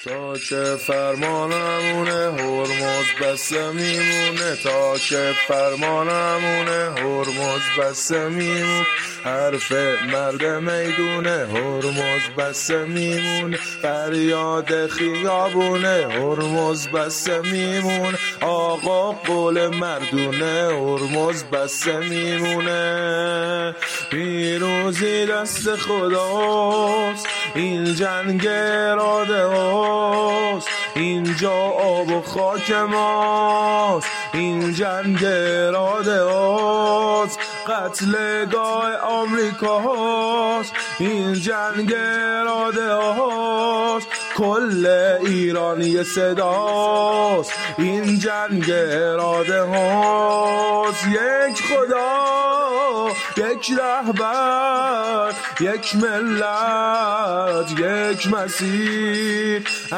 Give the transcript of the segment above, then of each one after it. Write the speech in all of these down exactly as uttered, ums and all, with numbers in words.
تا که فرمانمونه هرمز بسته میمونه، تا که فرمانمونه هرمز بسته میمونه، حرف مرد میدونه هرمز بسته میمونه، فریاد خیابونه هرمز بسته میمونه، آقا قول مردونه هرمز بسته میمونه. پیروزی دست خداست، این جنگ اراده هاست، اینجا آب و خاک ماست، این جنگ اراده هاست، قتلگاه آمریکا هاست، این جنگ اراده هاست، کل ایرانی صداست، این جنگ اراده هاست. یک خدا، یک رهبر، یک ملت، یک مسیر،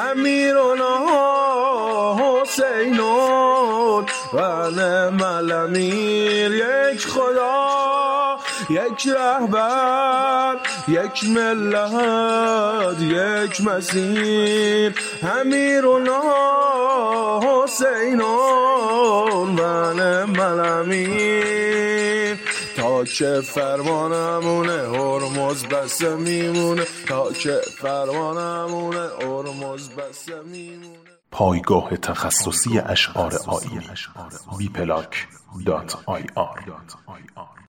امیرالله حسینون و نعم الامیر. یک خدا، یک رهبر، یک ملت، یک مسیر، امیرالله حسینون و نعم الامیر. تا که فرمانمونه هرمز بسته میمونه، تا که فرمانمونه هرمز بسته میمونه. پایگاه تخصصی اشعار آیینی بی پلاک دات آی آر